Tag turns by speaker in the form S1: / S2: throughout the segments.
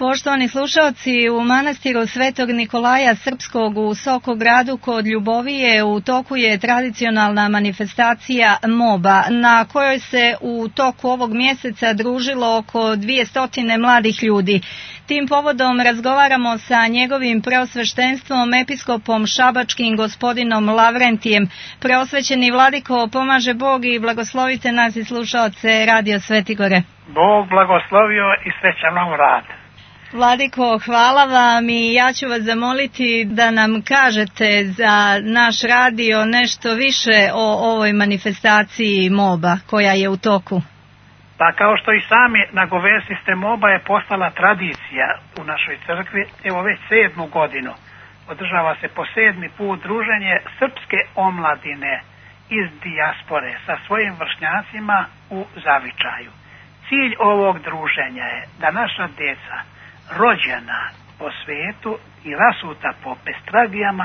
S1: Poštovani slušalci, u manastiru Svetog Nikolaja Srpskog u Sokogradu kod Ljubovije u toku je tradicionalna manifestacija MOBA, na kojoj se u toku ovog mjeseca družilo oko 200 mladih ljudi. Tim povodom razgovaramo sa njegovim preosveštenstvom, episkopom šabačkim gospodinom Lavrentijem. Preosvećeni vladiko, pomaže Bog i blagoslovite nas i slušalce Radio Svetigore.
S2: Bog blagoslovio i srećan vam rad.
S1: Vladiko, hvala vam i ja ću vas zamoliti da nam kažete za naš radio nešto više o ovoj manifestaciji MOBA koja je u toku.
S2: Pa kao što i sami nagovestiste, MOBA je postala tradicija u našoj crkvi. Evo već 7. godinu održava se po 7. put druženje srpske omladine iz dijaspore sa svojim vršnjacima u zavičaju. Cilj ovog druženja je da naša djeca rođena po svijetu i rasuta po pestragijama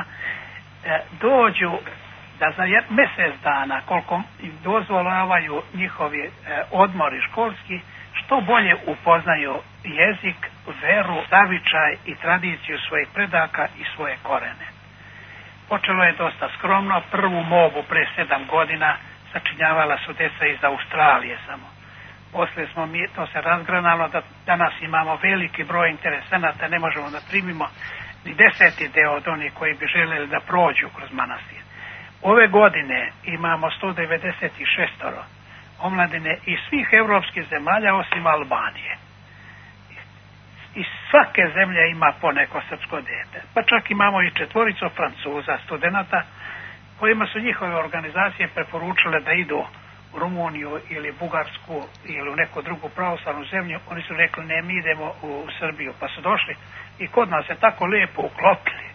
S2: dođu da za mjesec dana, koliko im dozvoljavaju njihovi odmori školski, što bolje upoznaju jezik, veru, zavičaj i tradiciju svojih predaka i svoje korene. Počelo je dosta skromno. Prvu MOBU pre 7 godina sačinjavala su djeca iz Australije samo. Poslije smo to se razgranalo da danas imamo veliki broj interesenata, ne možemo da primimo ni 10. deo od onih koji bi željeli da prođu kroz manastir. Ove godine imamo 196 omladine iz svih europskih zemalja osim Albanije. Iz svake zemlje ima poneko srpsko dete. Pa čak imamo i 4 Francuza studenata kojima su njihove organizacije preporučile da idu u Rumuniju ili Bugarsku ili u neku drugu pravoslavnu zemlju. Oni su rekli ne, mi idemo u Srbiju, pa su došli i kod nas se tako lijepo uklopili.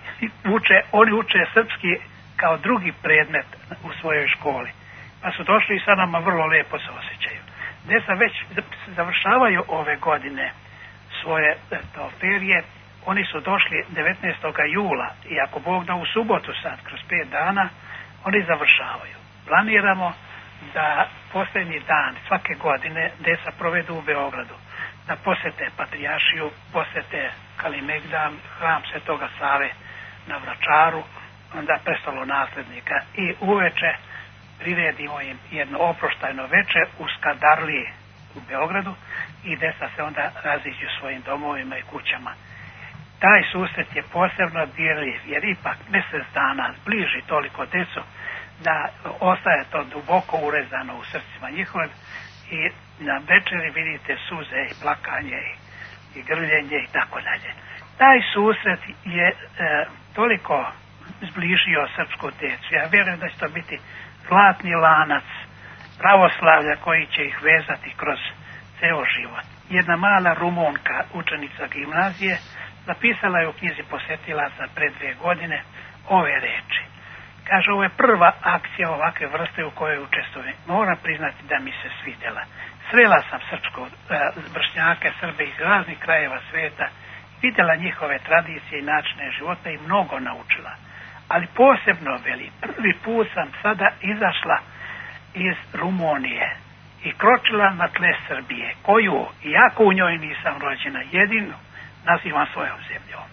S2: Oni uče srpski kao drugi predmet u svojoj školi, pa su došli i sa nama vrlo lijepo se osjećaju. Djeca već završavaju ove godine svoje ferije. Oni su došli 19. jula i ako Bog da u subotu sad kroz 5 dana oni završavaju. Planiramo da posljednji dan svake godine djeca provedu u Beogradu, da posjete Patrijaršiju, posjete Kalimegdan, hram Svetoga Save na Vračaru, onda prestolo nasljednika i uveče priredimo im jedno oproštajno veče u Skadarliji u Beogradu i djeca se onda raziđu svojim domovima i kućama. Taj susret je posebno dirljiv jer ipak mjesec dana zbliži toliko djecu da ostaje to duboko urezano u srcima njihovim i na večeri vidite suze i plakanje i grljenje i tako dalje. Taj susret je toliko zbližio srpsku djecu. Ja vjerujem da će to biti zlatni lanac pravoslavlja koji će ih vezati kroz ceo život. Jedna mala Rumunka, učenica gimnazije, zapisala je u knjizi posjetilaca pre 2 godine ove reči. Kaže, ovo je prva akcija ovakve vrste u kojoj učestvujem. Moram priznati da mi se svidjela. Srela sam vršnjake, Srbe iz raznih krajeva svijeta, vidjela njihove tradicije i načine života i mnogo naučila. Ali posebno, veli, prvi put sam sada izašla iz Rumunije i kročila na tle Srbije, koju, iako u njoj nisam rođena, jedinu nazivam svojom zemljom.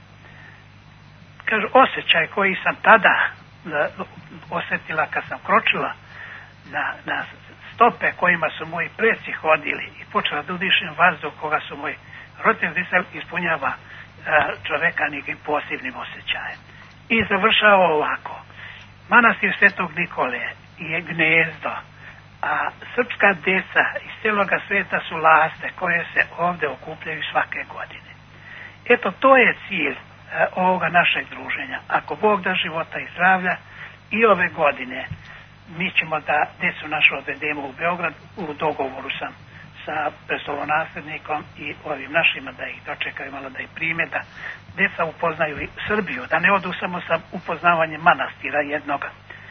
S2: Kaže, osjećaj koji sam tada osjetila kad sam kročila na stope kojima su moji preci hodili i počela da udišem vazduh koga su moji roditelji disali, ispunjava čoveka nekim posebnim osjećajem. I završava ovako. Manastir Svetog Nikole je gnezdo, a srpska djeca iz cijeloga svijeta su laste koje se ovdje okupljaju svake godine. Eto, to je cilj ovoga našeg druženja. Ako Bog da života i zdravlja, i ove godine mi ćemo da djecu našu odvedemo u Beograd. U dogovoru sam sa prestolonasljednikom i ovim našima da ih dočekaju, malo da ih prime, da djeca upoznaju i Srbiju, da ne odu samo sa upoznavanjem manastira jednoga.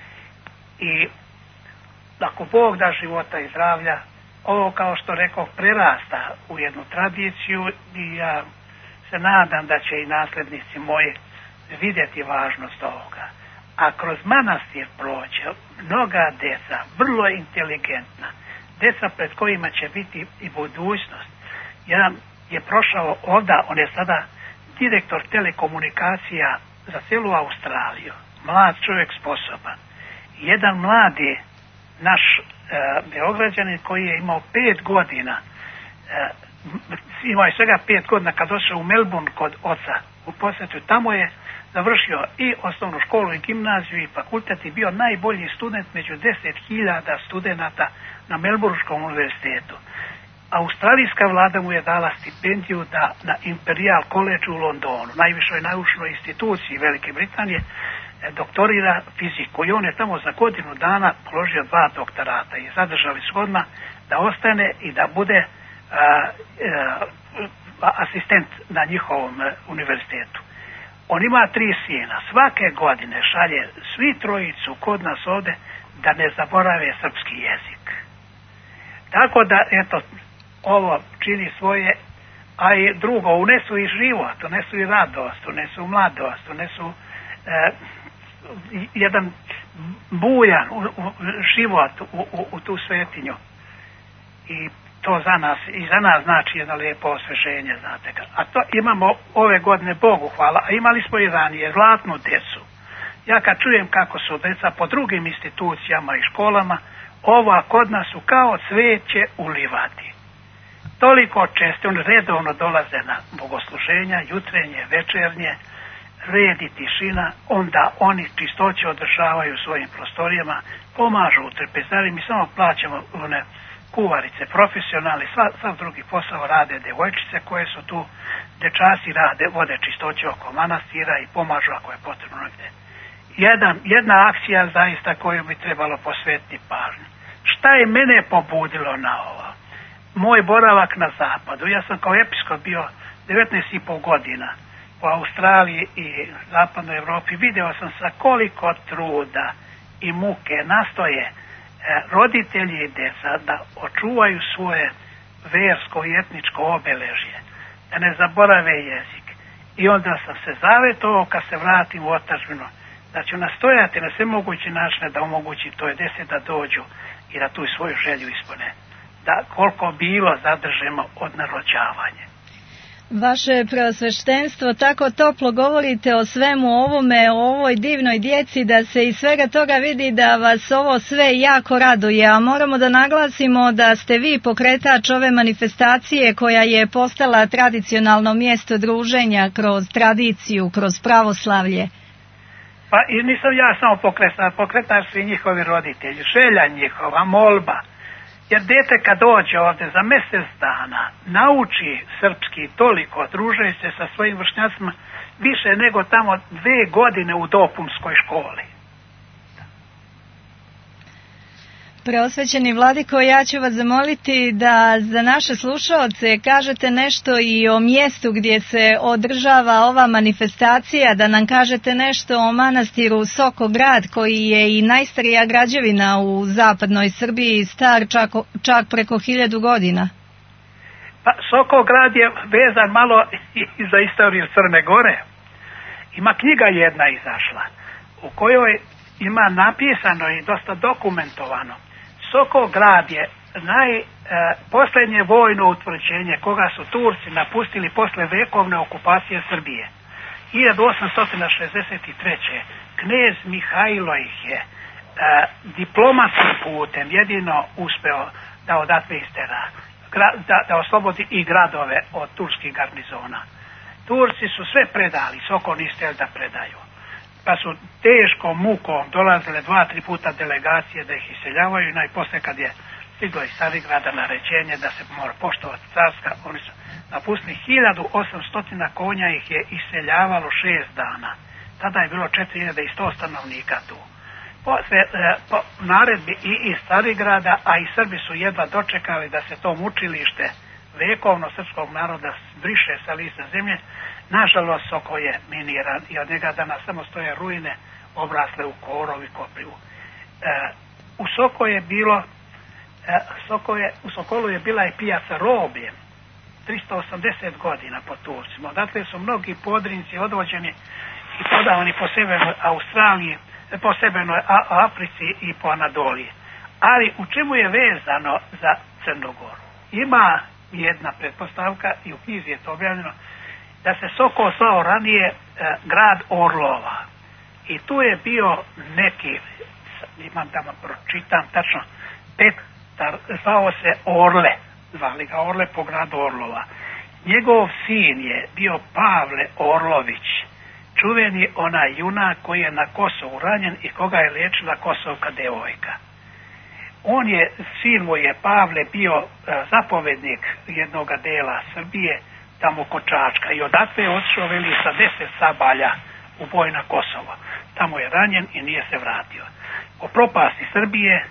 S2: I ako Bog da života i zdravlja, ovo, kao što rekao, prerasta u jednu tradiciju i ja se nadam da će i nasljednici moji vidjeti važnost ovoga. A kroz manastir prođe mnoga djeca, vrlo inteligentna, djeca pred kojima će biti i budućnost. Ja je prošao ovdje, on je sada direktor telekomunikacija za cijelu Australiju, mlad čovjek, sposoban. Jedan mladi naš Beograđanin koji je imao 5 godina, imao je svega 5 godina kad došao u Melbourne kod oca u posjetu, tamo je završio i osnovnu školu i gimnaziju i fakultet i bio najbolji student među 10.000 studenata na Melbourneskom univerzitetu. Australijska vlada mu je dala stipendiju da na Imperial College u Londonu, najvišoj naučnoj instituciji Velike Britanije, doktorira fiziku i on je tamo za godinu dana položio 2 doktorata i zadržali su odmah da ostane i da bude asistent na njihovom univerzitetu. On ima 3 sina, svake godine šalje svi trojicu kod nas ovdje da ne zaborave srpski jezik. Tako da, eto, ovo čini svoje, a i drugo, unesu i život, unesu i radost, unesu mladost, unesu jedan bujan život u tu svetinju. I to za nas znači jedno lijepo osveženje, znate. A to imamo ove godine, Bogu hvala, a imali smo i ranije zlatnu djecu. Ja kad čujem kako su djeca po drugim institucijama i školama, ova kod nas su kao cvijeće u livadi. Toliko često oni redovno dolaze na bogosluženja, jutrenje, večernje, red i tišina, onda oni čistoće održavaju u svojim prostorijama, pomažu u trpezari, mi samo plaćamo one kuvarice, profesionalni, sav drugi posao rade devojčice koje su tu, dečaci rade, vode čistoće oko manastira i pomažu ako je potrebno negdje. Jedna akcija zaista koju bi trebalo posvetiti pažnju. Šta je mene pobudilo na ovo? Moj boravak na zapadu. Ja sam kao episkop bio 19,5 godina po Australiji i zapadnoj Europi. Video sam sa koliko truda i muke nastoje roditelji i djeca da očuvaju svoje versko i etničko obeležje, da ne zaborave jezik. I onda sam se zavetovao kad se vratim u otadžbinu da ću nastojati na sve moguće načine da omogući toj djeci da dođu i da tu svoju želju ispune. Da koliko bilo zadržemo od narođavanja.
S1: Vaše preosveštenstvo, tako toplo govorite o svemu ovome, o ovoj divnoj djeci, da se iz svega toga vidi da vas ovo sve jako raduje, a moramo da naglasimo da ste vi pokretač ove manifestacije koja je postala tradicionalno mjesto druženja kroz tradiciju, kroz pravoslavlje.
S2: Pa i nisam ja samo pokretač svi njihovi roditelji, želja njihova, molba. Jer dete kad dođe ovdje za mjesec dana, nauči srpski toliko, druže se sa svojim vršnjacima više nego tamo 2 godine u dopunskoj školi.
S1: Preosvećeni vladiko, ja ću vas zamoliti da za naše slušaoce kažete nešto i o mjestu gdje se održava ova manifestacija, da nam kažete nešto o manastiru Sokograd koji je i najstarija građevina u zapadnoj Srbiji, star čak preko 1000 godina.
S2: Pa Sokograd je vezan malo i za istoriju Crne Gore. Ima knjiga jedna izašla u kojoj ima napisano i dosta dokumentovano. Sokograd je posljednje vojno utvrđenje koga su Turci napustili posle vekovne okupacije Srbije. 1863. knez Mihajlo ih je diplomatskim putem jedino uspeo da odatle istera, da oslobodi i gradove od turskih garnizona. Turci su sve predali, Soko niste da predaju. Pa su teškom mukom dolazile 2-3 puta delegacije da ih iseljavaju i najposle kad je stiglo iz Carigrada naređenje da se mora poštovati carska, oni su napustili 1800 konja ih je iseljavalo 6 dana. Tada je bilo 4100 stanovnika tu. Po naredbi i iz Carigrada, a i Srbi su jedva dočekali da se to mučilište vekovno srpskog naroda briše sa lista zemlje. Nažalost, Soko je miniran i od njega danas samo stoje ruine obrasle u korov i koprivu. U Sokolu je bila i pijaca robljem 380 godina po Turcima. Odatle su mnogi podrinci odvođeni i prodavani po severnoj Australiji, po severnoj Africi i po Anadoliji. Ali u čemu je vezano za Crnu Goru? Ima jedna pretpostavka i u knjizi je to objavljeno, da se Sokol zvao ranije grad Orlova. I tu je bio neki, imam tamo pročitam tačno, Petar, zvao se Orle, zvali ga Orle po gradu Orlova. Njegov sin je bio Pavle Orlović, čuveni onaj junak koji je na Kosovu ranjen i koga je liječila kosovka devojka. On je, sin mu je Pavle bio zapovednik jednoga dela Srbije, tamo kod Čačka, i odatle je otišao veli sa 10 sabalja u boj na Kosovo. Tamo je ranjen i nije se vratio. Po propasti Srbije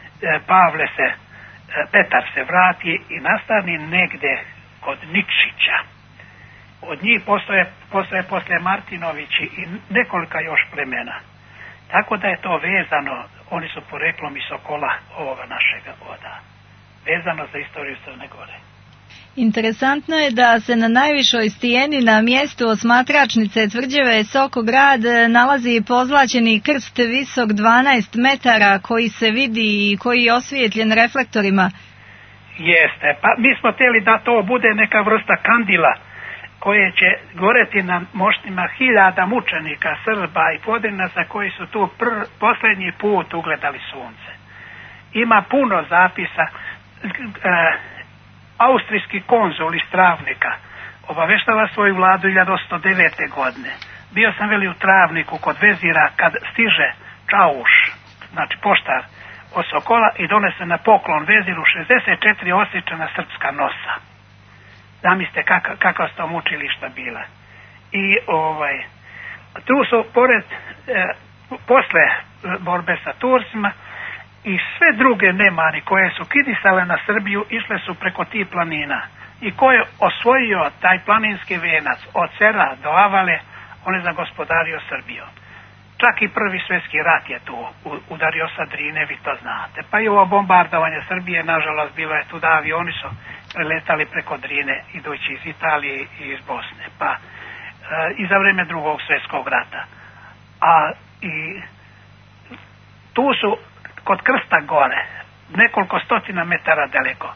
S2: Petar se vrati i nastani negde kod Nikšića. Od njih postoje posle Martinovići i nekolika još plemena. Tako da je to vezano, oni su poreklom iz Sokola ovoga našega oda, vezano za istoriju Crne Gore.
S1: Interesantno je da se na najvišoj stijeni na mjestu osmatračnice tvrđave Sokograd nalazi pozlaćeni krst visok 12 metara koji se vidi i koji je osvijetljen reflektorima.
S2: Jeste, pa mi smo htjeli da to bude neka vrsta kandila koje će goreti na moštima hiljada mučenika, Srba i Podrinaca koji su tu posljednji put ugledali sunce. Ima puno zapisa. Austrijski konzul iz Travnika obaveštava svoju vladu 1809. godine. Bio sam veli u Travniku kod vezira kad stiže čauš, znači poštar od Sokola, i donese na poklon veziru 64 osječana srpska nosa. Zamislite kakva su to mučilišta bila. I tu su pored posle borbe sa Turcima i sve druge nemani koje su kidisale na Srbiju išle su preko tih planina. I ko je osvojio taj planinski venac od Cera do Avale, on je zagospodario Srbijom. Čak i Prvi svjetski rat je tu udario sa Drine, vi to znate. Pa i ovo bombardovanje Srbije, nažalost, bilo je tu da avioni su preletali preko Drine idući iz Italije i iz Bosne. Pa i za vrijeme Drugog svjetskog rata. A i tu su kod Krsta gore, nekoliko stotina metara daleko,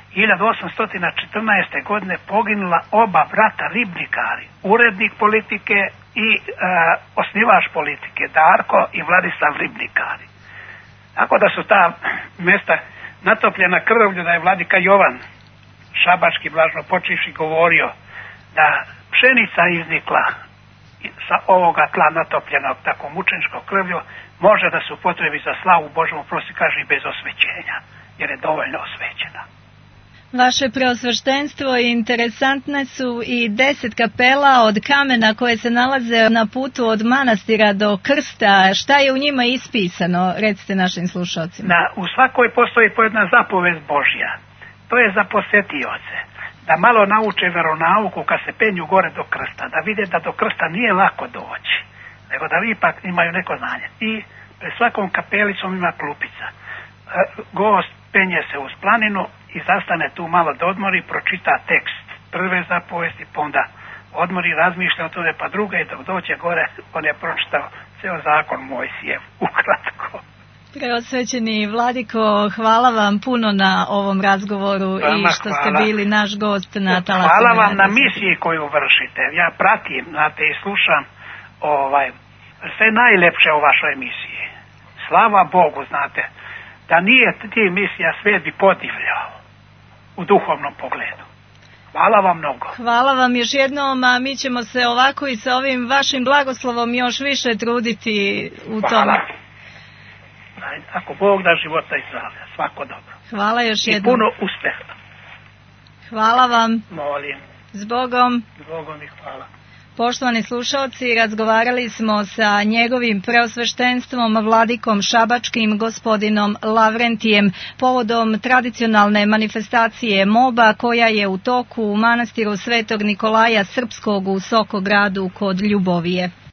S2: 1814. godine poginula oba brata ribnikari, urednik politike i osnivač politike, Darko i Vladislav Ribnikari. Tako da su ta mjesta natopljena krvlju, da je vladika Jovan Šabački blažno počivši govorio da pšenica iznikla sa ovoga tla natopljenog tako mučeničkog krvlju može da se upotrebi za slavu Božju, prosi kaže i bez osvećenja, jer je dovoljno osvećena.
S1: Vaše preosveštenstvo interesantne su i 10 kapela od kamena koje se nalaze na putu od manastira do krsta. Šta je u njima ispisano? Recite našim slušalcima.
S2: U svakoj postoji po jedna zapovest Božja. To je za posetioce. Da malo nauče veronauku kad se penju gore do krsta. Da vide da do krsta nije lako doći, nego da ipak imaju neko znanje. I pred svakom kapelicom ima klupica. Gost penje se uz planinu i zastane tu malo da odmori, pročita tekst prve zapovesti, pa onda odmori, razmišlja o tome, pa druga, i dok dođe gore, on je pročitao ceo zakon Mojsijev, ukratko.
S1: Preosvećeni vladiko, hvala vam puno na ovom razgovoru. Vama i što ste bili naš gost na Talasima.
S2: Hvala vam na misiji koju vršite. Ja pratim, znate, i slušam sve najlepše o vašoj emisiji. Slava Bogu, znate, da nije ti emisija, svijet bi podivljao u duhovnom pogledu. Hvala vam mnogo.
S1: Hvala vam još jednom, a mi ćemo se ovako i sa ovim vašim blagoslovom još više truditi u tome.
S2: Ako Bog da života i zdravlja, svako dobro.
S1: Hvala još jednom.
S2: I puno uspjeha.
S1: Hvala vam.
S2: Molim.
S1: S Bogom.
S2: S Bogom i hvala.
S1: Poštovani slušalci, razgovarali smo sa njegovim preosveštenstvom vladikom Šabačkim gospodinom Lavrentijem povodom tradicionalne manifestacije MOBA koja je u toku u manastiru Svetog Nikolaja Srpskog u Sokogradu kod Ljubovije.